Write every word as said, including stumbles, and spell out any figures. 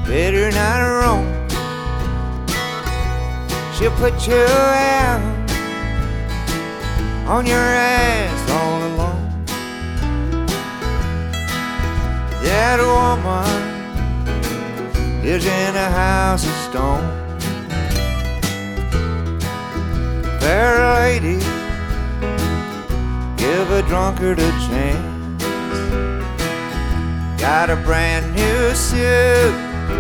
better not roam. She'll put you out on your ass all alone. That woman lives in a house of stone. Fair lady, give a drunkard a chance. Got a brand new suit